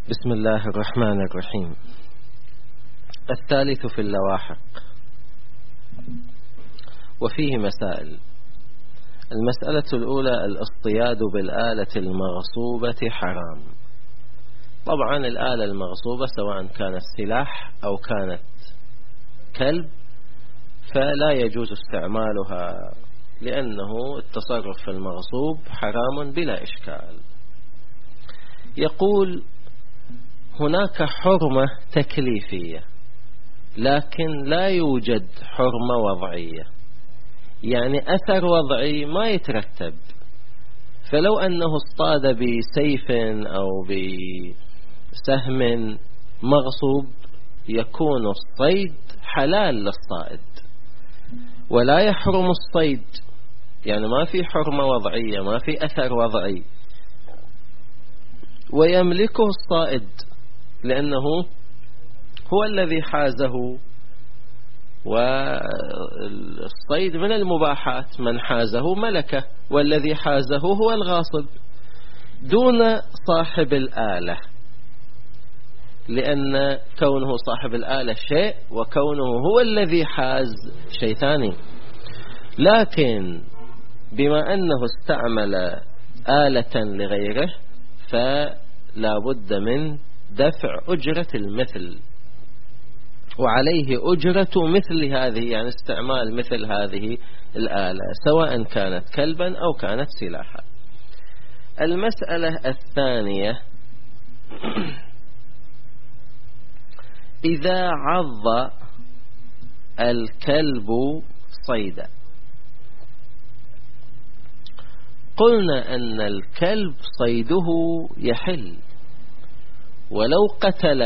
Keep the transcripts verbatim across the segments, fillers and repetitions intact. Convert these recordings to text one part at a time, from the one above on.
بسم الله الرحمن الرحيم. الثالث في اللواحق، وفيه مسائل. المسألة الأولى: الاصطياد بالآلة المغصوبة حرام. طبعا الآلة المغصوبة سواء كانت سلاح أو كانت كلب فلا يجوز استعمالها، لأنه التصرف في المغصوب حرام بلا إشكال. يقول: هناك حرمة تكليفية لكن لا يوجد حرمة وضعية، يعني أثر وضعي ما يترتب. فلو أنه اصطاد بسيف أو بسهم مغصوب يكون الصيد حلال للصائد ولا يحرم الصيد، يعني ما في حرمة وضعية، ما في أثر وضعي، ويملكه الصائد لأنه هو الذي حازه، والصيد من المباحات، من حازه ملكه، والذي حازه هو الغاصب دون صاحب الآلة، لأن كونه صاحب الآلة شيء وكونه هو الذي حاز شيء ثاني. لكن بما أنه استعمل آلة لغيره فلا بد من دفع أجرة المثل، وعليه أجرة مثل هذه، يعني استعمال مثل هذه الآلة سواء كانت كلبا أو كانت سلاحا. المسألة الثانية: إذا عض الكلب صيدا. قلنا أن الكلب صيده يحل، ولو قتل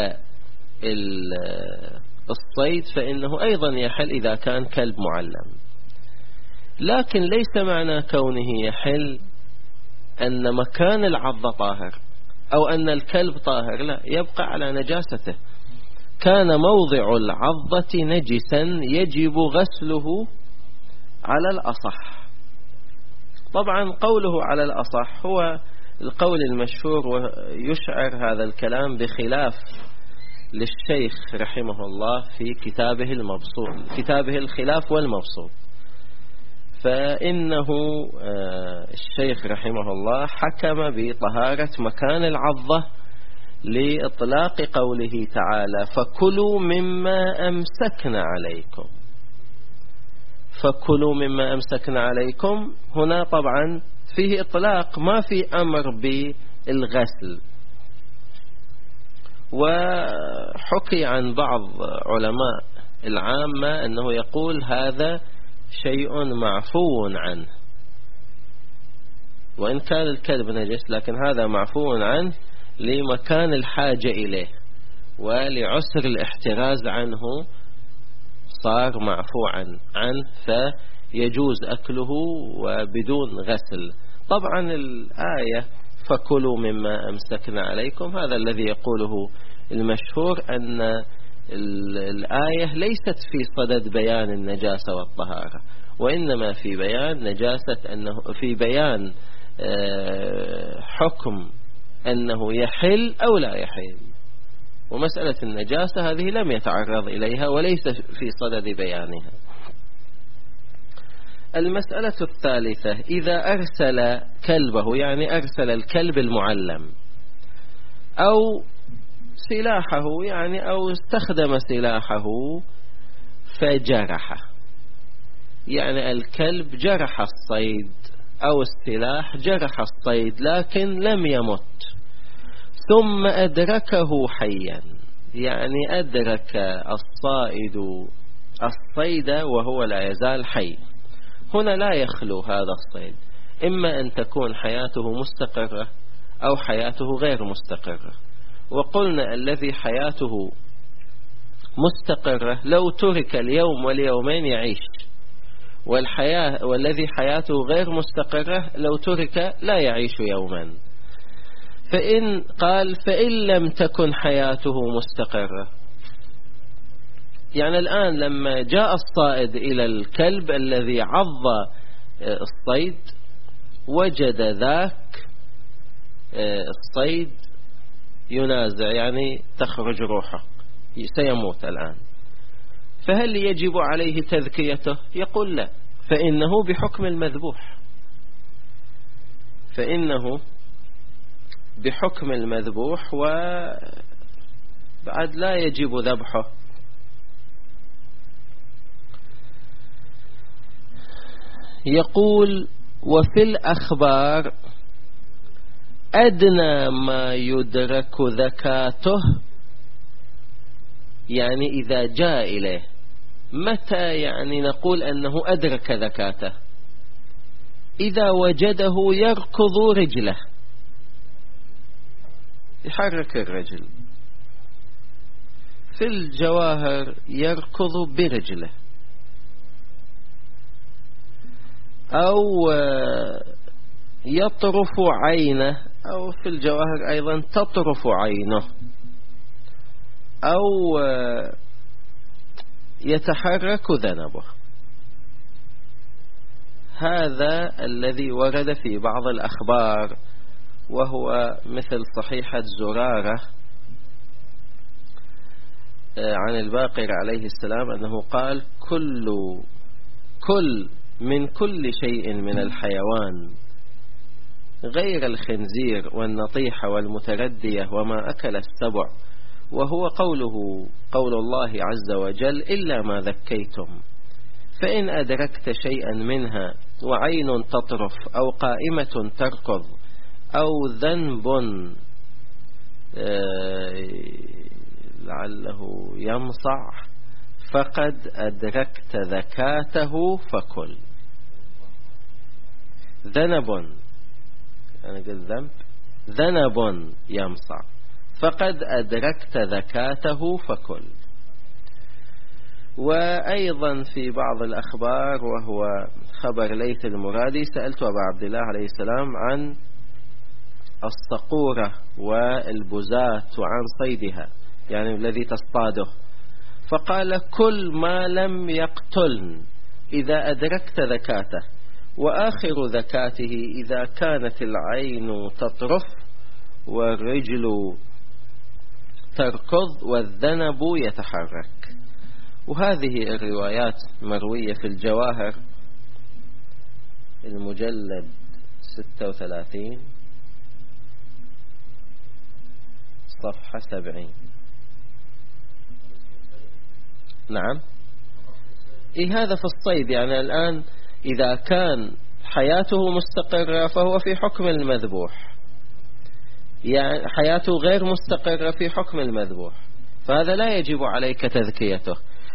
الصيد فإنه أيضا يحل إذا كان كلب معلم. لكن ليس معنى كونه يحل أن مكان العض طاهر أو أن الكلب طاهر، لا، يبقى على نجاسته. كان موضع العضة نجسا يجب غسله على الأصح. طبعا قوله على الأصح هو القول المشهور، ويشعر هذا الكلام بخلاف للشيخ رحمه الله في كتابه المبسوط، كتابه الخلاف والمبسوط. فإنه الشيخ رحمه الله حكم بطهارة مكان العضة لإطلاق قوله تعالى: فكلوا مما أمسكنا عليكم. فكلوا مما أمسكنا عليكم هنا طبعا فيه إطلاق، ما في أمر بالغسل. وحكي عن بعض علماء العامة أنه يقول هذا شيء معفو عنه، وإن كان الكلب نجس لكن هذا معفو عنه لمكان الحاجة إليه ولعسر الاحتراز عنه، صار معفو عنه فيجوز أكله وبدون غسل. طبعا الآية فكلوا مما أمسكنا عليكم، هذا الذي يقوله المشهور، أن الآية ليست في صدد بيان النجاسة والطهارة، وإنما في بيان نجاسة، أنه في بيان حكم أنه يحل أو لا يحل، ومسألة النجاسة هذه لم يتعرض إليها وليس في صدد بيانها. المسألة الثالثة: إذا أرسل كلبه، يعني أرسل الكلب المعلم أو سلاحه، يعني أو استخدم سلاحه فجرحه، يعني الكلب جرح الصيد أو السلاح جرح الصيد لكن لم يمت، ثم أدركه حيا، يعني أدرك الصائد الصيد وهو لا يزال حي. هنا لا يخلو هذا الصيد، إما أن تكون حياته مستقرة أو حياته غير مستقرة. وقلنا الذي حياته مستقرة لو ترك اليوم واليومين يعيش، والحياة والذي حياته غير مستقرة لو ترك لا يعيش يوما. فإن قال فإن لم تكن حياته مستقرة، يعني الآن لما جاء الصائد إلى الكلب الذي عض الصيد وجد ذاك الصيد ينازع، يعني تخرج روحه، سيموت الآن، فهل يجب عليه تذكيته؟ يقول لا، فإنه بحكم المذبوح، فإنه بحكم المذبوح وبعد لا يجب ذبحه. يقول وفي الأخبار أدنى ما يدرك ذكاته، يعني إذا جاء إليه، متى يعني نقول أنه أدرك ذكاته؟ إذا وجده يركض رجله، يحرك الرجل. في الجواهر يركض برجله، أو يطرف عينه، أو في الجواهر أيضا تطرف عينه، أو يتحرك ذنبه. هذا الذي ورد في بعض الأخبار، وهو مثل صحيحة زرارة عن الباقر عليه السلام أنه قال كل كل من كل شيء من الحيوان غير الخنزير والنطيحة والمتردية وما أكل السبع، وهو قوله قول الله عز وجل إلا ما ذكيتم، فإن أدركت شيئا منها وعين تطرف أو قائمة تركض أو ذنب لعله يمصع فقد أدركت ذكاته فكل. ذنب، أنا قلت ذنب، ذنب يمصع فقد أدركت ذكاته فكل. وأيضا في بعض الأخبار، وهو خبر ليث المرادي، سألت أبا عبد الله عليه السلام عن الصقورة والبزات وعن صيدها، يعني الذي تصطاده، فقال كل ما لم يقتلن إذا أدركت ذكاته، وآخر ذكاته إذا كانت العين تطرف والرجل تركض والذنب يتحرك. وهذه الروايات مروية في الجواهر المجلد ستة وثلاثين صفحة سبعين. نعم، إيه هذا في الصيد، يعني الآن إذا كان حياته مستقرة فهو في حكم المذبوح، يعني حياته غير مستقرة في حكم المذبوح، فهذا لا يجب عليك تذكيته.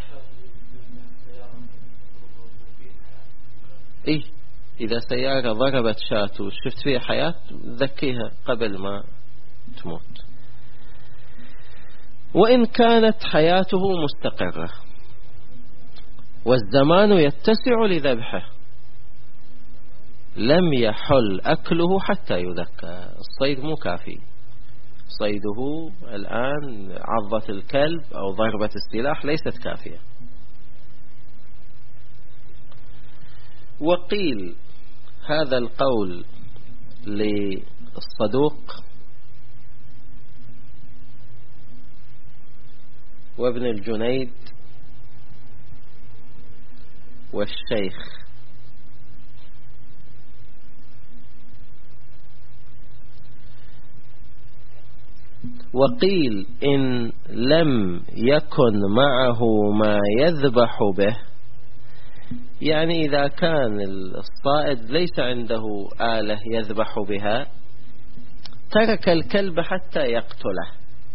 إيه إذا سيارة ضربت شاة وشفت فيها حياة ذكيها قبل ما تموت. وإن كانت حياته مستقرة والزمان يتسع لذبحه لم يحل أكله حتى يذكى. الصيد مو كافي، صيده الآن عضة الكلب أو ضربة السلاح ليست كافية. وقيل هذا القول للصدوق وابن الجنيد والشيخ، وقيل إن لم يكن معه ما يذبح به، يعني إذا كان الصائد ليس عنده آلة يذبح بها ترك الكلب حتى يقتله،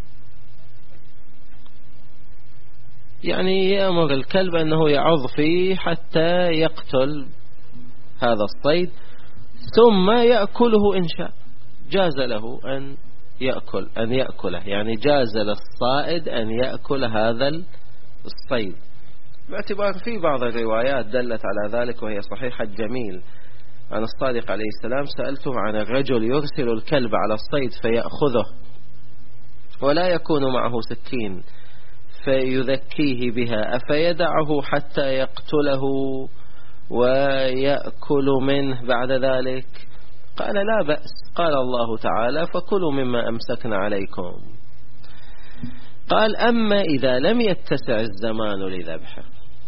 يعني يأمر الكلب أنه يعض فيه حتى يقتل هذا الصيد ثم يأكله إن شاء، جاز له أن يأكل أن يأكله، يعني جاز للصائد أن يأكل هذا الصيد، باعتبار في بعض الروايات دلت على ذلك وهي صحيحة جميل عن الصادق عليه السلام. سألته عن الرجل يرسل الكلب على الصيد فيأخذه ولا يكون معه سكين فيذكيه بها، أفيدعه حتى يقتله ويأكل منه بعد ذلك؟ قال لا بأس. قال الله تعالى فكلوا مما أمسكنا عليكم. قال أما إذا لم يتسع الزمان لذبحه،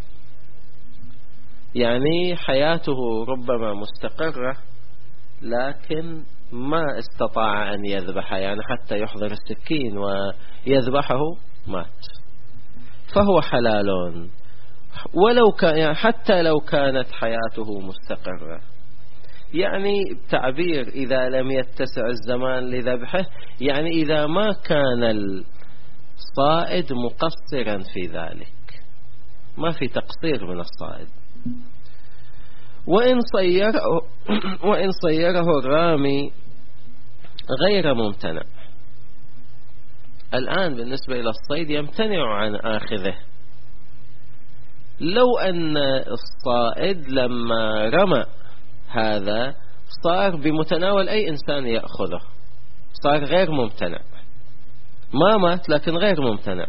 يعني حياته ربما مستقرة لكن ما استطاع أن يذبح، يعني حتى يحضر السكين ويذبحه مات، فهو حلال ولو كان، يعني حتى لو كانت حياته مستقرة. يعني تعبير إذا لم يتسع الزمان لذبحه، يعني إذا ما كان الصائد مقصرا في ذلك، ما في تقصير من الصائد. وإن صيره, وإن صيره الرامي غير ممتنع. الآن بالنسبة إلى الصيد يمتنع عن آخذه. لو أن الصائد لما رمى هذا صار بمتناول أي إنسان يأخذه، صار غير ممتنع، ما مات لكن غير ممتنع.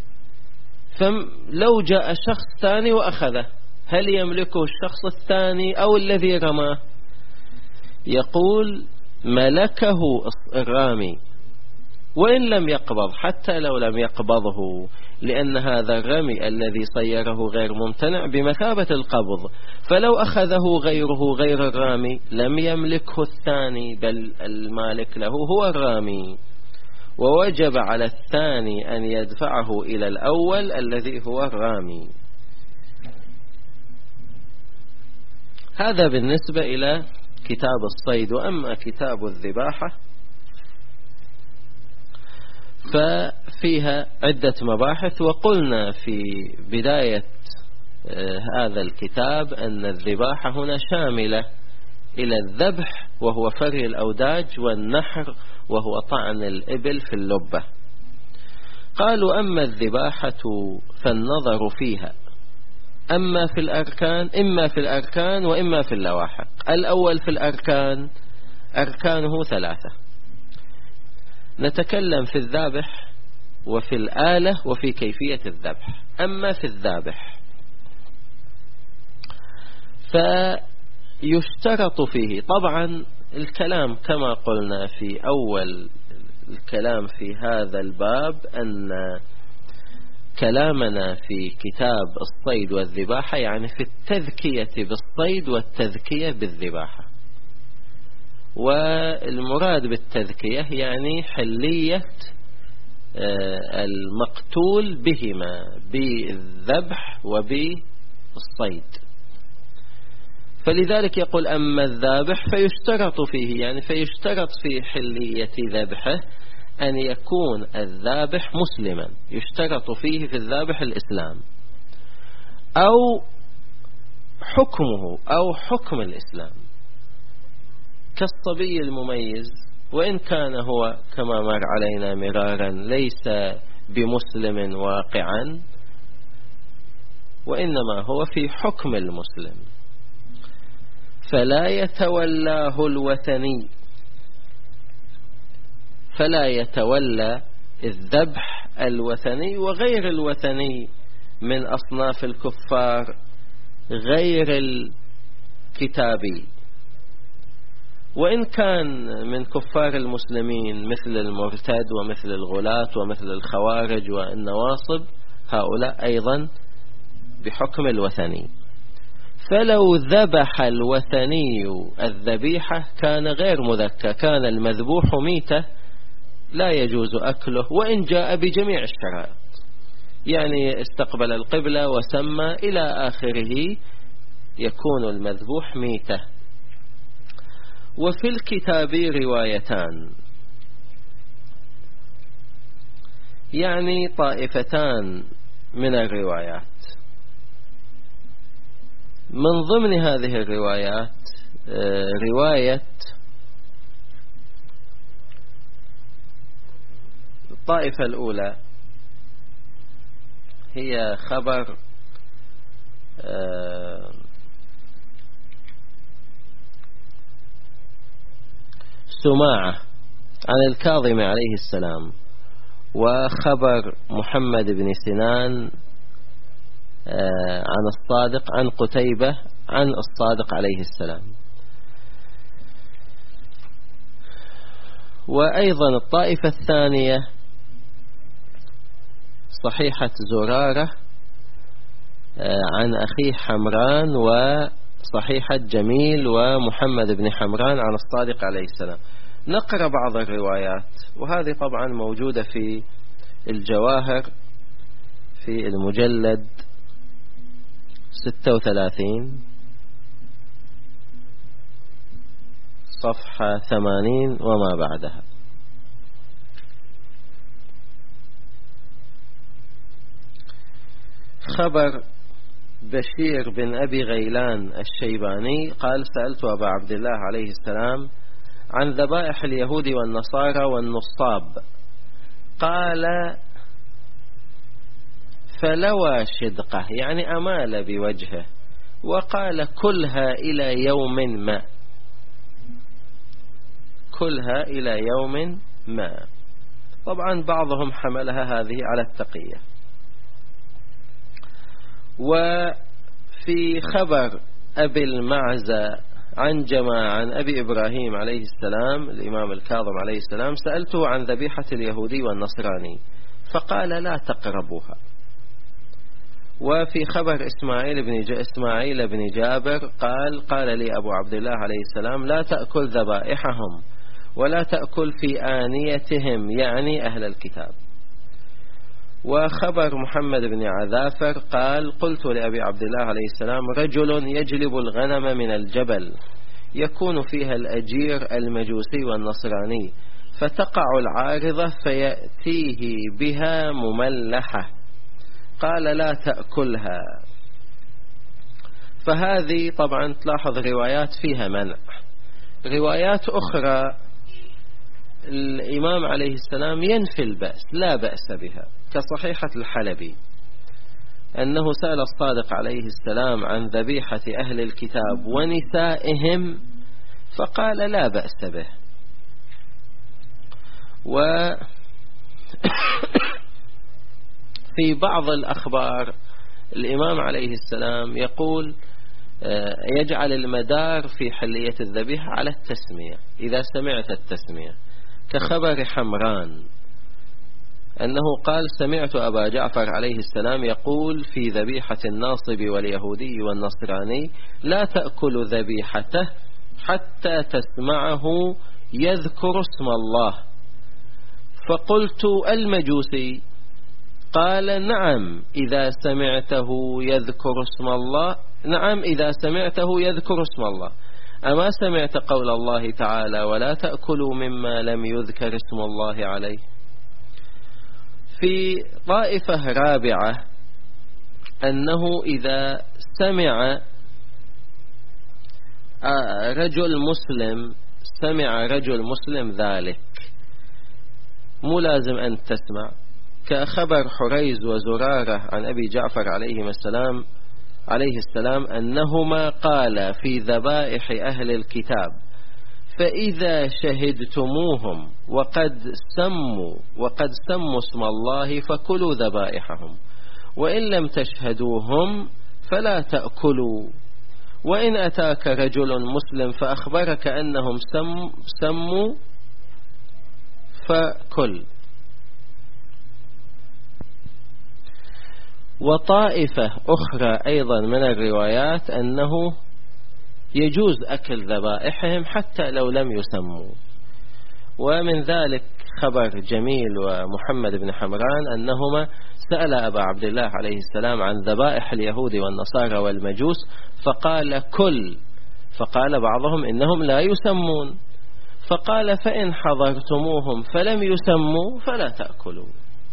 فلو جاء شخص ثاني وأخذه، هل يملكه الشخص الثاني أو الذي رماه؟ يقول ملكه الرامي وإن لم يقبض، حتى لو لم يقبضه، لأن هذا الرمي الذي صيره غير ممتنع بمثابة القبض. فلو أخذه غيره غير الرامي لم يملكه الثاني، بل المالك له هو الرامي، ووجب على الثاني أن يدفعه إلى الأول الذي هو الرامي. هذا بالنسبة إلى كتاب الصيد. وأما كتاب الذباحة ففيها عدة مباحث. وقلنا في بداية هذا الكتاب أن الذباحة هنا شاملة إلى الذبح وهو فري الأوداج، والنحر وهو طعن الإبل في اللبة. قالوا أما الذباحة فالنظر فيها أما في الأركان إما في الأركان وإما في اللواحق. الأول في الأركان، أركانه ثلاثة. نتكلم في الذابح وفي الآلة وفي كيفية الذبح. أما في الذابح فيشترط فيه، طبعا الكلام كما قلنا في أول الكلام في هذا الباب أن كلامنا في كتاب الصيد والذباحة يعني في التذكية بالصيد والتذكية بالذباحة. والمراد بالتذكية يعني حلية المقتول بهما، بالذبح وبالصيد. فلذلك يقول أما الذابح فيشترط فيه، يعني فيشترط في حلية ذبحه أن يكون الذابح مسلما، يشترط فيه في الذابح الإسلام أو حكمه أو حكم الإسلام، كالصبي المميز، وإن كان هو كما مر علينا مرارا ليس بمسلم واقعا، وإنما هو في حكم المسلم. فلا يتولاه الوثني، فلا يتولى الذبح الوثني وغير الوثني من أصناف الكفار غير الكتابي. وإن كان من كفار المسلمين مثل المرتد ومثل الغلاة ومثل الخوارج والنواصب، هؤلاء أيضا بحكم الوثني. فلو ذبح الوثني الذبيحة كان غير مذكى، كان المذبوح ميتة لا يجوز أكله وإن جاء بجميع الشرائط، يعني استقبل القبلة وسمى إلى آخره، يكون المذبوح ميتة. وفي الكتاب روايتان، يعني طائفتان من الروايات. من ضمن هذه الروايات رواية الطائفة الأولى، هي خبر سماعة عن الكاظم عليه السلام، وخبر محمد بن سنان عن الصادق عن قتيبة عن الصادق عليه السلام. وأيضا الطائفة الثانية صحيحة زرارة عن أخيه حمران، وصحيحة جميل ومحمد بن حمران عن الصادق عليه السلام. نقرأ بعض الروايات، وهذه طبعا موجودة في الجواهر في المجلد ستة وثلاثين صفحة ثمانين وما بعدها. خبر بشير بن أبي غيلان الشيباني قال: سألت أبا عبد الله عليه السلام عن ذبائح اليهود والنصارى والنصاب، قال: فلوى شدقه، يعني أمال بوجهه، وقال: كلها إلى يوم ما، كلها إلى يوم ما. طبعا بعضهم حملها هذه على التقية. وفي خبر أبي المعزى عن جماعة عن أبي إبراهيم عليه السلام الإمام الكاظم عليه السلام: سألته عن ذبيحة اليهودي والنصراني فقال: لا تقربوها. وفي خبر إسماعيل بن ج... إسماعيل بن جابر قال: قال لي أبو عبد الله عليه السلام: لا تأكل ذبائحهم ولا تأكل في آنيتهم، يعني أهل الكتاب. وخبر محمد بن عذافر قال: قلت لأبي عبد الله عليه السلام: رجل يجلب الغنم من الجبل يكون فيها الأجير المجوسي والنصراني، فتقع العارضة فيأتيه بها مملحة، قال: لا تأكلها. فهذه طبعا تلاحظ روايات فيها منع. روايات أخرى الإمام عليه السلام ينفي البأس، لا بأس بها، كصحيحة الحلبي أنه سأل الصادق عليه السلام عن ذبيحة أهل الكتاب ونسائهم فقال: لا بأس به. وفي بعض الأخبار الإمام عليه السلام يقول يجعل المدار في حلية الذبيحة على التسمية إذا سمعت التسمية، كخبر حمران أنه قال: سمعت أبا جعفر عليه السلام يقول في ذبيحة الناصب واليهودي والنصراني: لا تأكل ذبيحته حتى تسمعه يذكر اسم الله. فقلت: المجوسي؟ قال: نعم إذا سمعته يذكر اسم الله، نعم إذا سمعته يذكر اسم الله. أما سمعت قول الله تعالى: ولا تأكلوا مما لم يذكر اسم الله عليه؟ في طائفة رابعة أنه إذا سمع رجل مسلم سمع رجل مسلم ذلك، مو لازم أن تسمع، كخبر حريز وزرارة عن أبي جعفر عليه السلام عليه السلام أنهما قال في ذبائح أهل الكتاب: فإذا شهدتموهم وقد سموا وقد سموا اسم الله فكلوا ذبائحهم، وإن لم تشهدوهم فلا تأكلوا، وإن أتاك رجل مسلم فأخبرك أنهم سم سموا فكل. وطائفة أخرى أيضا من الروايات أنه يجوز أكل ذبائحهم حتى لو لم يسموا. ومن ذلك خبر جميل ومحمد بن حمران أنهما سأل أبا عبد الله عليه السلام عن ذبائح اليهود والنصارى والمجوس فقال: كل. فقال بعضهم: إنهم لا يسمون. فقال: فإن حضرتموهم فلم يسموا فلا تأكلوا.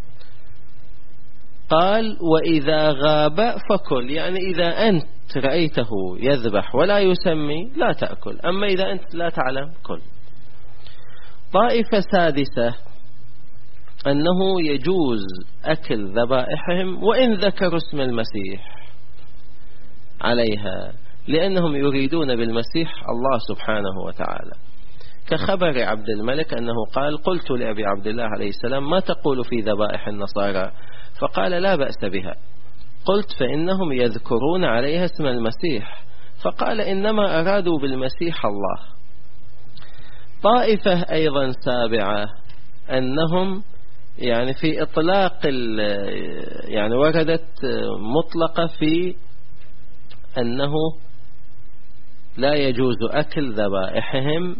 قال: وإذا غاب فكل، يعني إذا أنت رأيته يذبح ولا يسمي لا تأكل، أما إذا أنت لا تعلم كل. طائفة سادسة أنه يجوز أكل ذبائحهم وإن ذكروا اسم المسيح عليها، لأنهم يريدون بالمسيح الله سبحانه وتعالى، كخبر عبد الملك أنه قال: قلت لأبي عبد الله عليه السلام: ما تقول في ذبائح النصارى؟ فقال: لا بأس بها. قلت: فإنهم يذكرون عليها اسم المسيح. فقال: إنما أرادوا بالمسيح الله. طائفة أيضا سابعة أنهم يعني في إطلاق يعني وردت مطلقة في أنه لا يجوز أكل ذبائحهم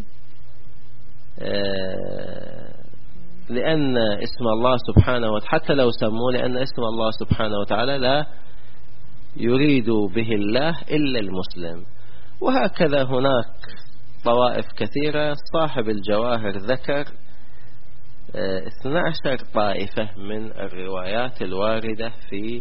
لأن اسم الله سبحانه وتعالى حتى لو سموه لأن اسم الله سبحانه وتعالى لا يريد به الله إلا المسلم. وهكذا هناك طوائف كثيرة. صاحب الجواهر ذكر اثنتا عشرة طائفة من الروايات الواردة في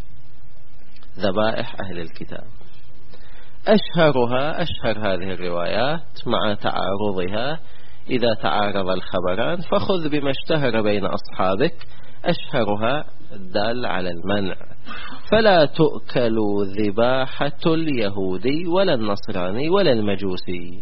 ذبائح أهل الكتاب. أشهرها أشهر هذه الروايات مع تعارضها، إذا تعارض الخبران فخذ بما اشتهر بين أصحابك. أشهرها الدال على المنع: فلا تؤكل ذباحة اليهودي ولا النصراني ولا المجوسي،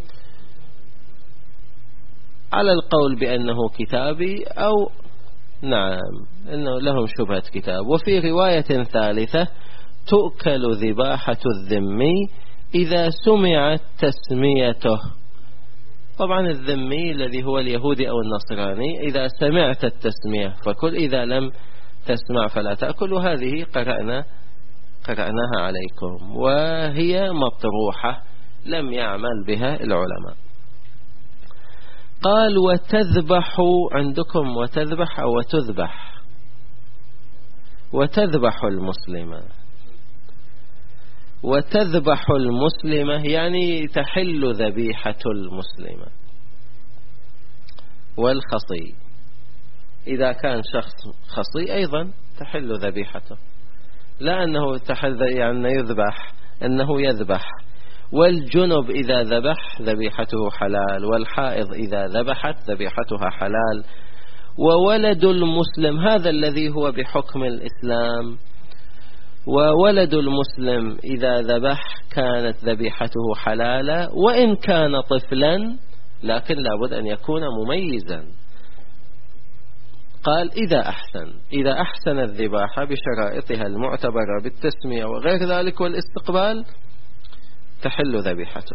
على القول بأنه كتابي أو نعم أنه لهم شبهة كتاب. وفي رواية ثالثة: تؤكل ذباحة الذمي إذا سمعت تسميته. طبعا الذمي الذي هو اليهودي أو النصراني إذا سمعت التسمية فكل، إذا لم تسمع فلا تأكل. وهذه قرأنا قرأناها عليكم وهي مطروحة لم يعمل بها العلماء. قال: وتذبح عندكم وتذبح أو وتذبح وتذبح المسلمة. وتذبح المسلمة يعني تحل ذبيحة المسلمة. والخصي إذا كان شخص خصي أيضا تحل ذبيحته، لا أنه تحل يعني يذبح، أنه يذبح. والجنب إذا ذبح ذبيحته حلال، والحائض إذا ذبحت ذبيحتها حلال. وولد المسلم هذا الذي هو بحكم الإسلام، وولد المسلم إذا ذبح كانت ذبيحته حلالة وإن كان طفلا، لكن لابد أن يكون مميزا. قال: إذا أحسن إذا أحسن الذباحة بشرائطها المعتبرة بالتسمية وغير ذلك والاستقبال تحل ذبيحته.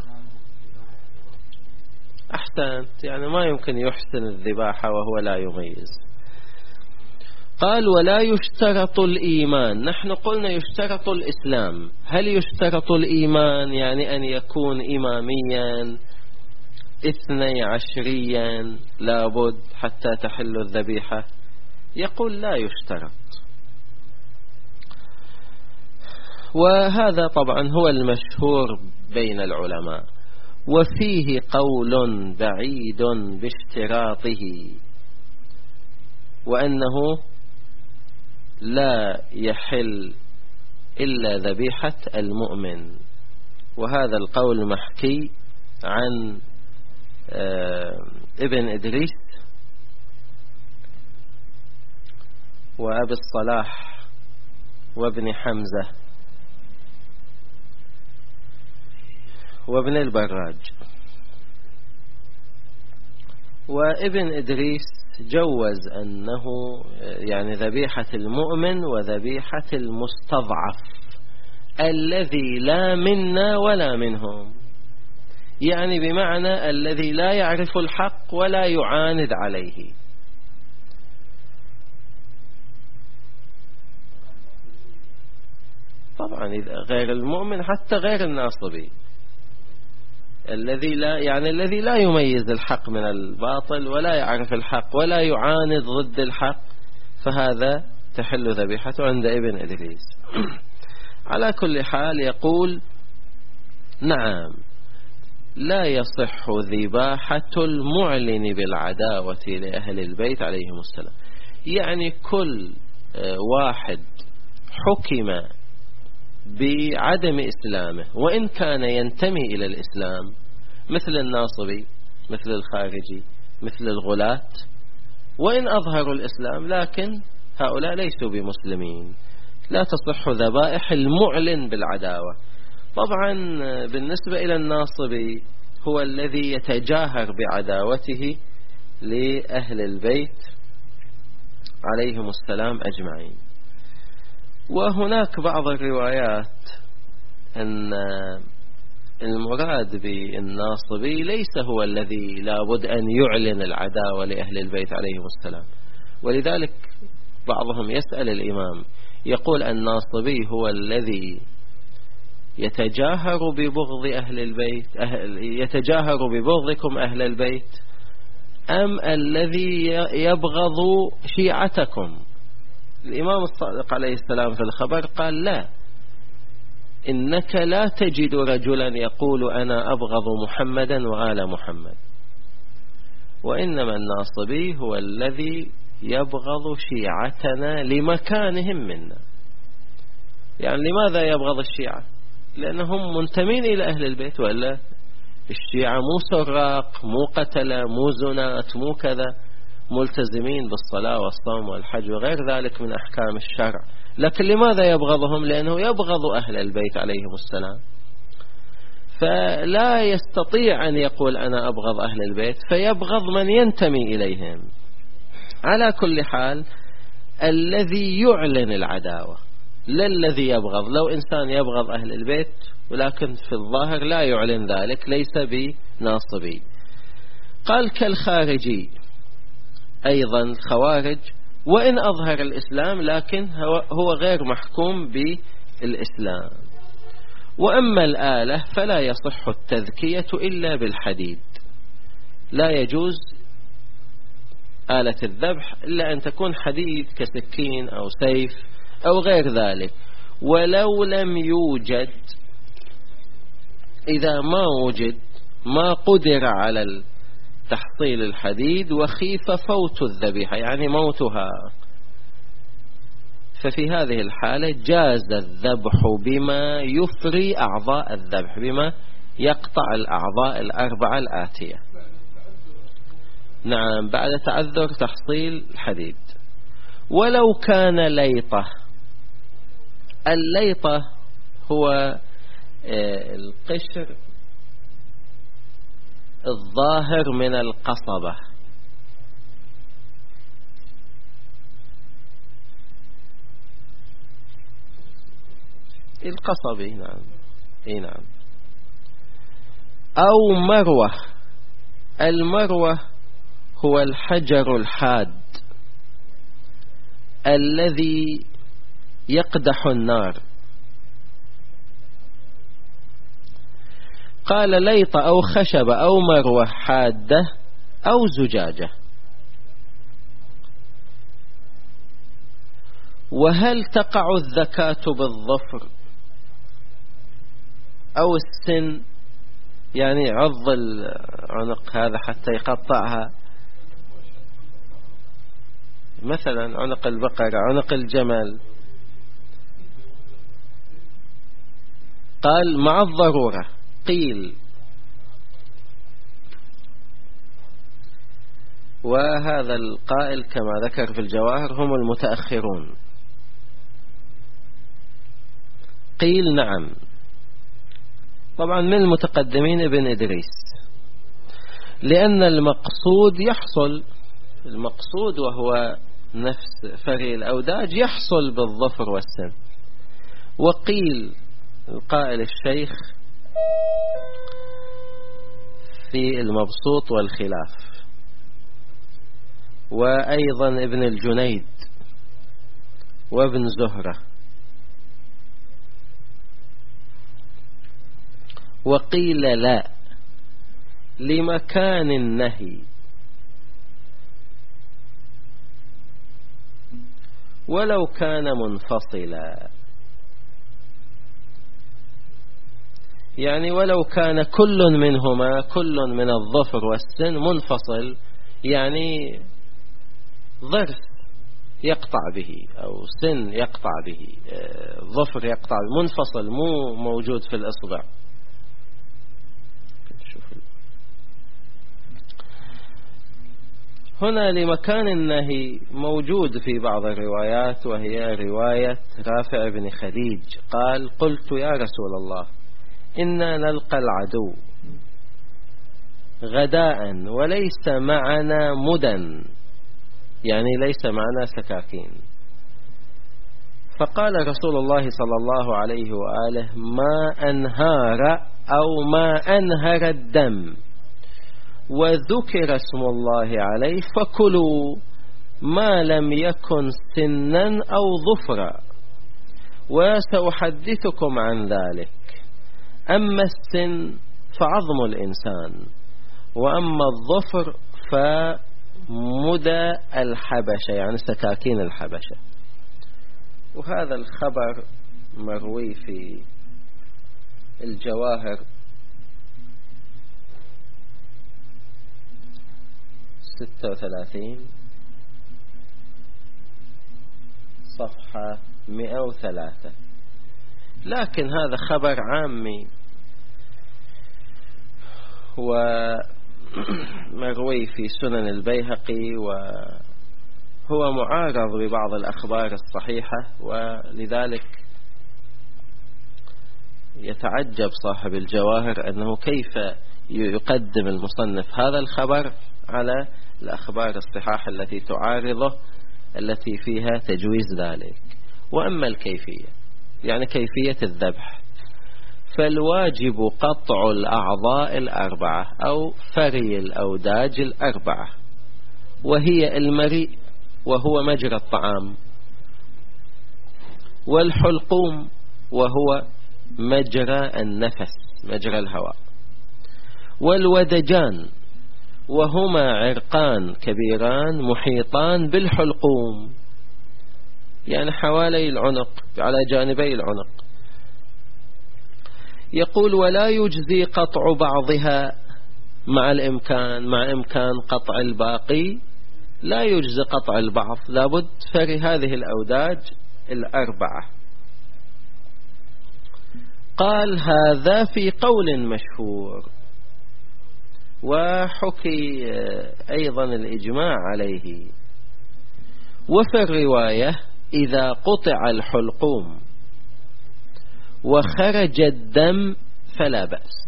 أحسنت، يعني ما يمكن يحسن الذباحة وهو لا يميز. قال: ولا يشترط الإيمان. نحن قلنا يشترط الإسلام، هل يشترط الإيمان يعني أن يكون إماميا اثني عشريا لابد حتى تحل الذبيحة؟ يقول لا يشترط. وهذا طبعا هو المشهور بين العلماء، وفيه قول بعيد باشتراطه، وأنه لا يحل إلا ذبيحة المؤمن. وهذا القول محكي عن ابن إدريس وأبي الصلاح وابن حمزة وابن البراج. وابن إدريس جوز أنه يعني ذبيحة المؤمن وذبيحة المستضعف الذي لا منا ولا منهم، يعني بمعنى الذي لا يعرف الحق ولا يعاند عليه. طبعا غير المؤمن حتى غير الناصبي الذي لا يعني الذي لا يميز الحق من الباطل ولا يعرف الحق ولا يعاند ضد الحق، فهذا تحل ذبيحته عند ابن إدريس. على كل حال يقول: نعم لا يصح ذباحة المعلن بالعداوة لأهل البيت عليهم السلام. يعني كل واحد حكم بعدم إسلامه وإن كان ينتمي إلى الإسلام، مثل الناصبي مثل الخارجي مثل الغلاة، وإن أظهروا الإسلام لكن هؤلاء ليسوا بمسلمين، لا تصح ذبائح المعلن بالعداوة. طبعا بالنسبة إلى الناصبي هو الذي يتجاهر بعداوته لأهل البيت عليهم السلام أجمعين. وهناك بعض الروايات أن المراد بالناصبي ليس هو الذي لابد أن يعلن العداوة لأهل البيت عليهم السلام. ولذلك بعضهم يسأل الإمام يقول الناصبي هو الذي يتجاهر ببغض أهل البيت أهل يتجاهر ببغضكم أهل البيت أم الذي يبغض شيعتكم؟ الإمام الصادق عليه السلام في الخبر قال لا، إنك لا تجد رجلا يقول أنا أبغض محمدا وآل محمد، وإنما الناصبي هو الذي يبغض شيعتنا لمكانهم منا. يعني لماذا يبغض الشيعة؟ لأنهم منتمين إلى أهل البيت، وإلا الشيعة مو سراق مو قتلة مو زنات مو كذا، ملتزمين بالصلاة والصوم والحج وغير ذلك من أحكام الشرع. لكن لماذا يبغضهم؟ لأنه يبغض أهل البيت عليهم السلام، فلا يستطيع أن يقول أنا أبغض أهل البيت، فيبغض من ينتمي إليهم. على كل حال الذي يعلن العداوة لا الذي يبغض. لو إنسان يبغض أهل البيت ولكن في الظاهر لا يعلن ذلك ليس بناصبي. قال كالخارجي أيضا الخوارج وإن أظهر الإسلام لكن هو غير محكوم بالإسلام. وأما الآلة فلا يصح التذكية إلا بالحديد، لا يجوز آلة الذبح إلا أن تكون حديد كسكين أو سيف أو غير ذلك. ولو لم يوجد، إذا ما وجد ما قدر على تحصيل الحديد وخيف فوت الذبيحة يعني موتها، ففي هذه الحالة جاز الذبح بما يفري أعضاء الذبح، بما يقطع الأعضاء الأربعة الآتية. نعم، بعد تعذر تحصيل الحديد. ولو كان ليطة، الليطة هو القشر الظاهر من القصبة، القصبي. نعم اي نعم. أو مروة، المروة هو الحجر الحاد الذي يقدح النار. قال ليطة أو خشبة أو مروة حادة أو زجاجة. وهل تقع الزكاة بالظفر أو السن؟ يعني عض العنق هذا حتى يقطعها، مثلا عنق البقرة عنق الجمل. قال مع الضرورة. قيل، وهذا القائل كما ذكر في الجواهر هم المتأخرون. قيل نعم، طبعا من المتقدمين ابن إدريس، لأن المقصود يحصل، المقصود وهو نفس فري الأوداج يحصل بالظفر والسن. وقيل القائل الشيخ في المبسوط والخلاف، وأيضا ابن الجنيد وابن زهرة. وقيل لا لمكان النهي، ولو كان منفصلا، يعني ولو كان كل منهما كل من الظفر والسن منفصل، يعني ظرف يقطع به أو سن يقطع به، ظفر يقطع به، منفصل مو موجود في الإصبع. هنا لمكان النهي موجود في بعض الروايات، وهي رواية رافع بن خديج قال قلت يا رسول الله إنا نلقى العدو غداء وليس معنا مدن، يعني ليس معنا سكاكين. فقال رسول الله صلى الله عليه وآله ما أنهار أو ما أنهر الدم وذكر اسم الله عليه فكلوا ما لم يكن سنا أو ظفرا، وسأحدثكم عن ذلك. أما السن فعظم الإنسان، وأما الظفر فمدى الحبشة، يعني سكاكين الحبشة. وهذا الخبر مروي في الجواهر ستة وثلاثين صفحة مئة وثلاثة. لكن هذا خبر عامي ومروي في سنن البيهقي، وهو معارض ببعض الأخبار الصحيحة، ولذلك يتعجب صاحب الجواهر أنه كيف يقدم المصنف هذا الخبر على الأخبار الصحاح التي تعارضه، التي فيها تجويز ذلك. وأما الكيفية، يعني كيفية الذبح، فالواجب قطع الأعضاء الأربعة أو فري الأوداج الأربعة، وهي المريء وهو مجرى الطعام، والحلقوم وهو مجرى النفس، مجرى الهواء، والودجان وهما عرقان كبيران محيطان بالحلقوم، يعني حوالي العنق، على جانبي العنق. يقول ولا يجزي قطع بعضها مع الإمكان، مع إمكان قطع الباقي لا يجزي قطع البعض، لابد فري هذه الأوداج الأربعة. قال هذا في قول مشهور، وحكي أيضا الإجماع عليه. وفي الرواية إذا قطع الحلقوم وخرج الدم فلا بأس.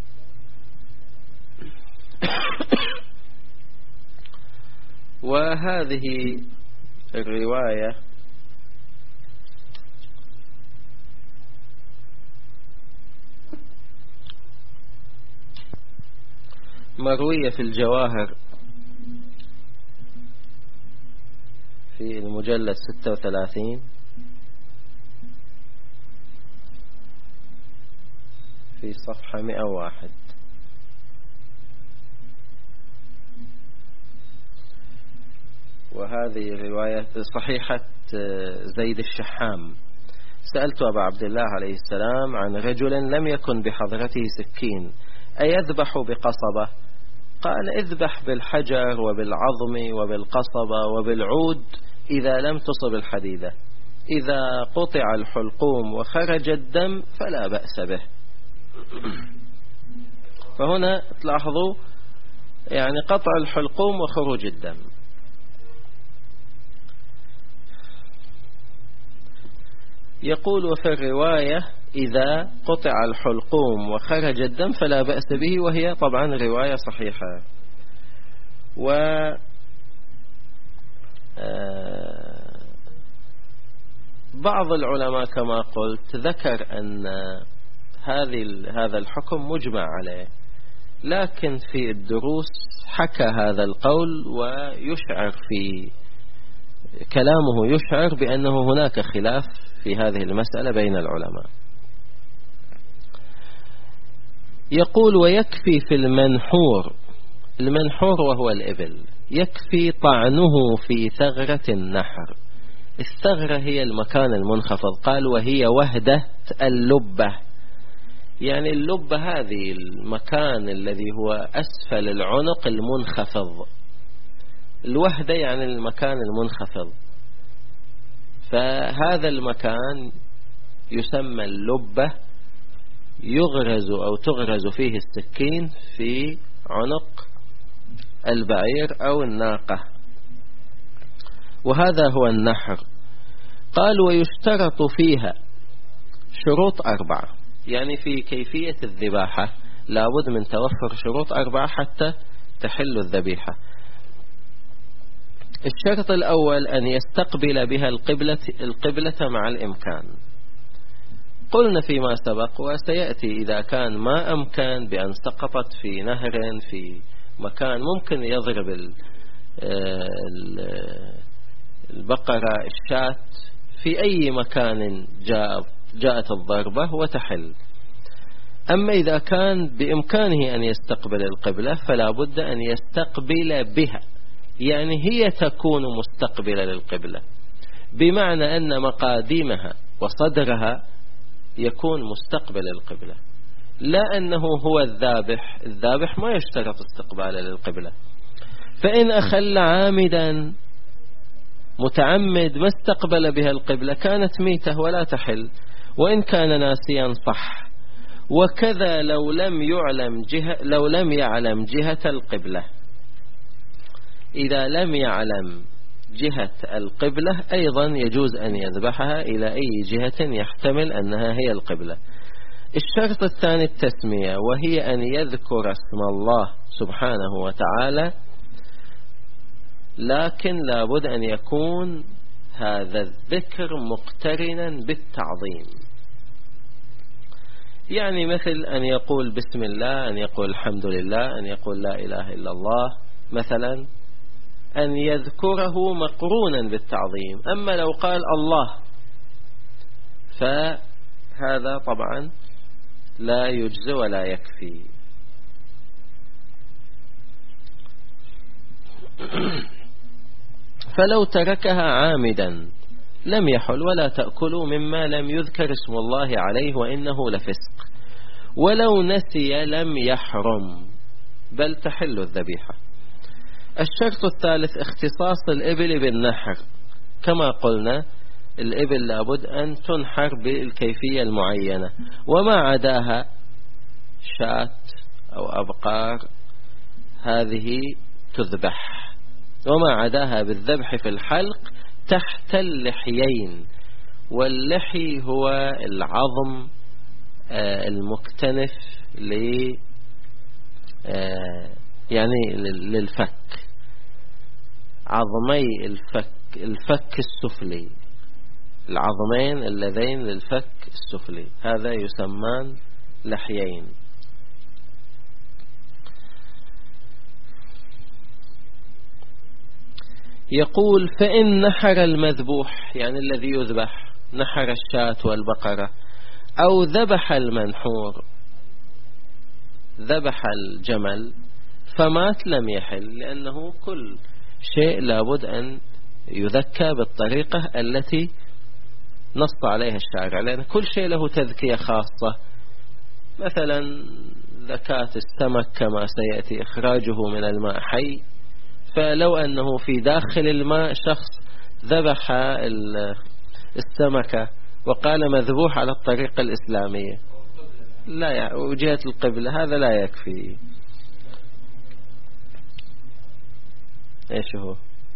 وهذه الرواية مروية في الجواهر في المجلد ستة وثلاثين في صفحة مئة وواحد. وهذه رواية صحيحة زيد الشحام. سألت أبا عبد الله عليه السلام عن رجل لم يكن بحضرته سكين أيذبح بقصبة؟ قال اذبح بالحجر وبالعظم وبالقصبة وبالعود إذا لم تصب الحديدة، إذا قطع الحلقوم وخرج الدم فلا بأس به. فهنا تلاحظوا يعني قطع الحلقوم وخروج الدم. يقول وفي الرواية إذا قطع الحلقوم وخرج الدم فلا بأس به، وهي طبعا رواية صحيحة. و بعض العلماء كما قلت ذكر أن هذه هذا الحكم مجمع عليه، لكن في الدروس حكى هذا القول ويشعر في كلامه يشعر بأنه هناك خلاف في هذه المسألة بين العلماء. يقول ويكفي في المنحور، المنحور وهو الإبل، يكفي طعنه في ثغرة النحر. الثغرة هي المكان المنخفض، قال وهي وهدة اللبة، يعني اللبة هذه المكان الذي هو أسفل العنق المنخفض، الوهدة يعني المكان المنخفض، فهذا المكان يسمى اللبة، يغرز أو تغرز فيه السكين في عنق البعير أو الناقة، وهذا هو النحر. قال ويشترط فيها شروط أربعة، يعني في كيفية الذباحة لابد من توفر شروط أربعة حتى تحل الذبيحة. الشرط الأول أن يستقبل بها القبلة, القبلة مع الإمكان، قلنا فيما سبق وسيأتي إذا كان ما أمكن بأن سقطت في نهر في مكان ممكن يضرب البقرة الشاة في أي مكان جاء جاءت الضربة وتحل. أما إذا كان بإمكانه أن يستقبل القبلة فلا بد أن يستقبل بها، يعني هي تكون مستقبلة للقبلة، بمعنى أن مقاديمها وصدرها يكون مستقبل القبلة، لا أنه هو الذابح. الذابح ما يشترط استقبال للقبلة. فإن أخل عامدا متعمد ما استقبل بها القبلة كانت ميتة ولا تحل، وإن كان ناسيا صح. وكذا لو لم يعلم جهة لو لم يعلم جهة القبلة، إذا لم يعلم جهة القبلة أيضا يجوز أن يذبحها إلى أي جهة يحتمل أنها هي القبلة. الشرط الثاني التسمية، وهي أن يذكر اسم الله سبحانه وتعالى، لكن لابد أن يكون هذا الذكر مقترنا بالتعظيم، يعني مثل أن يقول بسم الله، أن يقول الحمد لله، أن يقول لا إله إلا الله مثلا، أن يذكره مقرونا بالتعظيم. أما لو قال الله فهذا طبعا لا يجزي ولا يكفي. فلو تركها عامدا لم يحل. ولا تأكلوا مما لم يذكر اسم الله عليه وإنه لفسق. ولو نسي لم يحرم بل تحل الذبيحة. الشرط الثالث اختصاص الإبل بالنحر، كما قلنا الإبل لابد أن تنحر بالكيفية المعينة، وما عداها شاة أو أبقار هذه تذبح، وما عداها بالذبح في الحلق تحت اللحيين. واللحي هو العظم المكتنف ل يعني للفك، عظمي الفك الفك السفلي، العظمين اللذين للفك السفلي، هذا يسمان لحيين. يقول فإن نحر المذبوح، يعني الذي يذبح، نحر الشاة والبقرة، أو ذبح المنحور، ذبح الجمل فمات لم يحل، لأنه كل شيء لابد أن يذكى بالطريقة التي نص عليها الشارع، لأن كل شيء له تذكية خاصة. مثلا زكاة السمك كما سيأتي إخراجه من الماء حي، فلو أنه في داخل الماء شخص ذبح السمكة وقال مذبوح على الطريقة الإسلامية لا يعني وجهة القبلة، هذا لا يكفي. ايش هو؟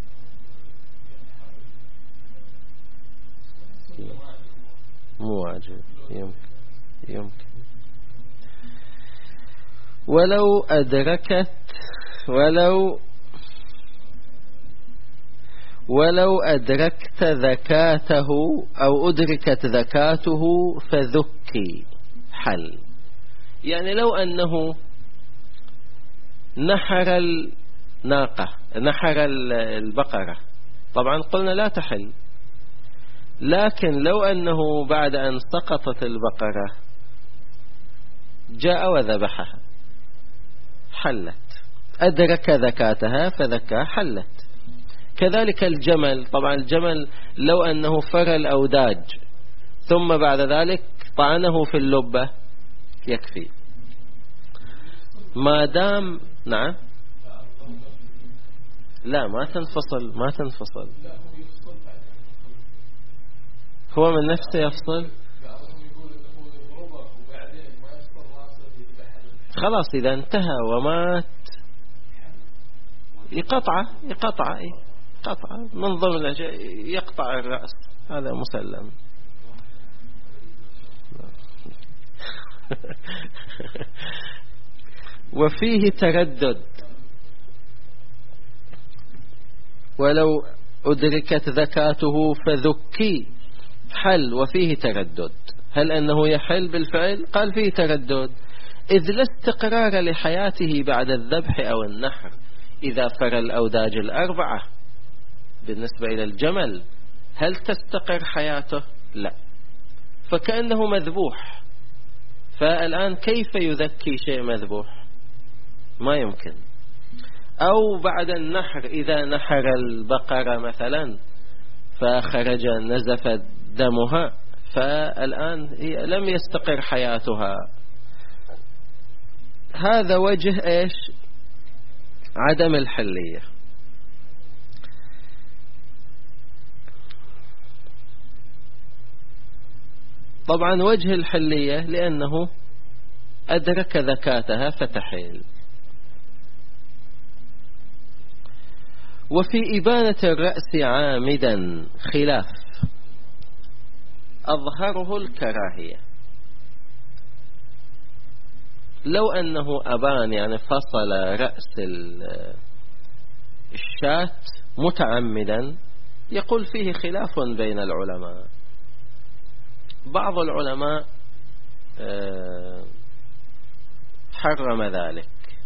مو واجب، يمكن يمكن ولو أدركت ولو ولو أدركت ذكاته أو أدركت ذكاته فذكي حل. يعني لو أنه نحر الناقة، نحر البقرة، طبعا قلنا لا تحل، لكن لو أنه بعد أن سقطت البقرة جاء وذبحها حلت، أدرك ذكاتها فذكى حلت. كذلك الجمل، طبعا الجمل لو أنه فرى الأوداج ثم بعد ذلك طعنه في اللبة يكفي ما دام. نعم لا ما تنفصل، ما تنفصل، هو من نفسه يفصل. خلاص إذا انتهى ومات يقطع يقطع قطع من ضمن الأشياء يقطع الرأس، هذا مسلم. وفيه تردد، ولو أدركت ذكاته فذكي حل، وفيه تردد. هل أنه يحل بالفعل؟ قال فيه تردد، إذ لا استقرار لحياته بعد الذبح أو النحر. إذا فرى الأوداج الأربعة بالنسبة إلى الجمل هل تستقر حياته؟ لا، فكأنه مذبوح. فالآن كيف يذكي شيء مذبوح؟ ما يمكن. أو بعد النحر، إذا نحر البقرة مثلا فخرج نزف دمها، فالآن هي لم يستقر حياتها. هذا وجه إيش؟ عدم الحلية. طبعا وجه الحلية لأنه أدرك ذكاتها فتحيل. وفي إبانة الرأس عامدا خلاف، أظهره الكراهية. لو أنه أبان يعني فصل رأس الشاة متعمدا يقول فيه خلاف بين العلماء. بعض العلماء حرم ذلك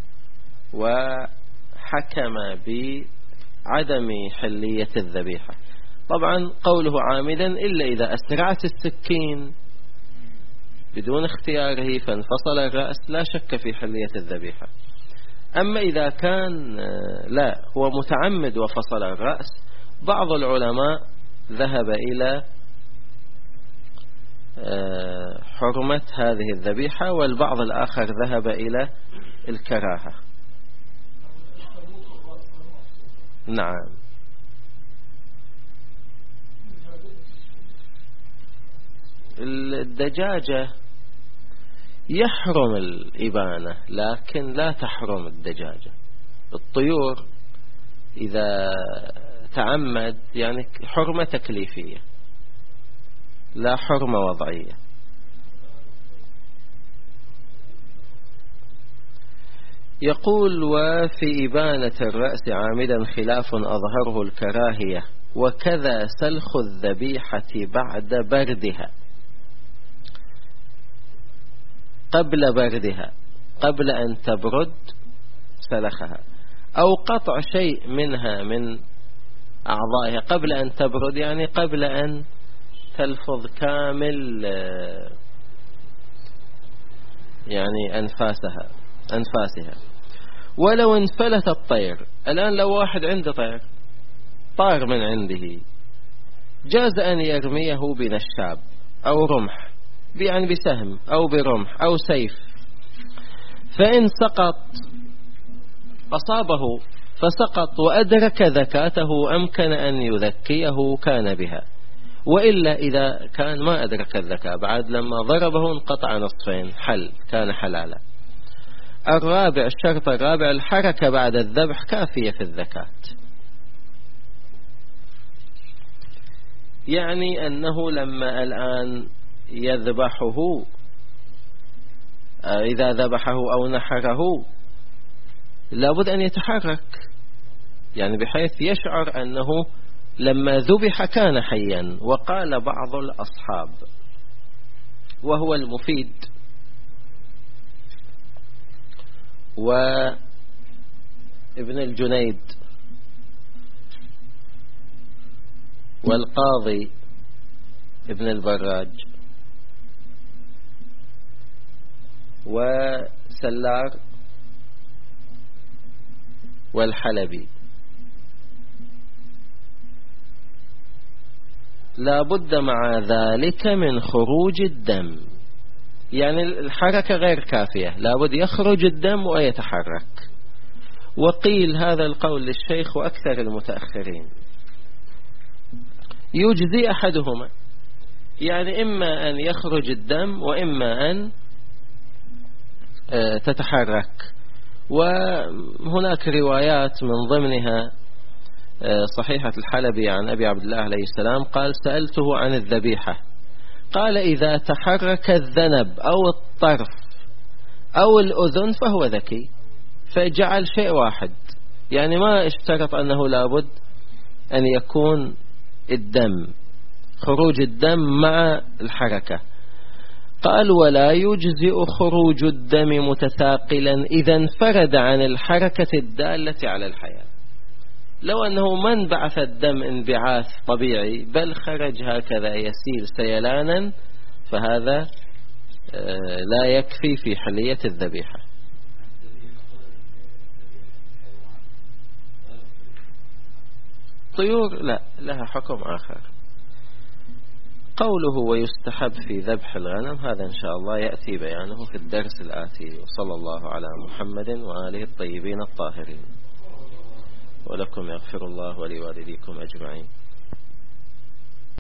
وحكم بعدم حلية الذبيحة. طبعا قوله عامدا إلا إذا أسرعت السكين بدون اختياره فانفصل الرأس لا شك في حلية الذبيحة. أما إذا كان لا هو متعمد وفصل الرأس، بعض العلماء ذهب إلى حرمة هذه الذبيحة، والبعض الآخر ذهب إلى الكراهة. نعم. الدجاجة يحرم الإبانة لكن لا تحرم الدجاجة. الطيور إذا تعمد يعني حرمة تكليفية لا حرمة وضعية. يقول وفي إبانة الرأس عامدا خلاف أظهره الكراهية، وكذا سلخ الذبيحة بعد بردها قبل بردها قبل أن تبرد سلخها، أو قطع شيء منها من أعضائها قبل أن تبرد يعني قبل أن تلفظ كامل يعني أنفاسها أنفاسها. ولو انفلت الطير، الآن لو واحد عنده طير طار من عنده جاز أن يرميه بنشاب أو رمح، يعني بسهم أو برمح أو سيف، فإن سقط أصابه فسقط وأدرك ذكاته أمكن أن يذكيه كان بها. وإلا إذا كان ما أدرك الذكاء بعد لما ضربه انقطع نصفين حل كان حلالا. الرابع الشرط الرابع الحركة بعد الذبح كافية في الذكاة، يعني أنه لما الآن يذبحه إذا ذبحه أو نحره لابد أن يتحرك، يعني بحيث يشعر أنه لما ذبح كان حيا. وقال بعض الأصحاب وهو المفيد وابن الجنيد والقاضي ابن البراج وسلار والحلبي لا بد مع ذلك من خروج الدم، يعني الحركة غير كافية، لا بد يخرج الدم ويتحرك. وقيل هذا القول للشيخ وأكثر المتأخرين يجزي أحدهما، يعني إما أن يخرج الدم وإما أن تتحرك. وهناك روايات من ضمنها صحيحة الحلبي عن أبي عبد الله عليه السلام قال سألته عن الذبيحة قال إذا تحرك الذنب أو الطرف أو الأذن فهو ذكي، فجعل شيء واحد، يعني ما اشترط أنه لابد أن يكون الدم خروج الدم مع الحركة. قال ولا يجزئ خروج الدم متثاقلا إذا انفرد عن الحركة الدالة على الحياة. لو أنه ما انبعث الدم انبعاث طبيعي بل خرج هكذا يسيل سيلانا فهذا لا يكفي في حلية الذبيحة. طيور لا لها حكم آخر. قوله ويستحب في ذبح الغنم هذا إن شاء الله يأتي بيانه في الدرس الآتي. وصلى الله على محمد وآله الطيبين الطاهرين. ولكم يغفر الله ولوالديكم أجمعين.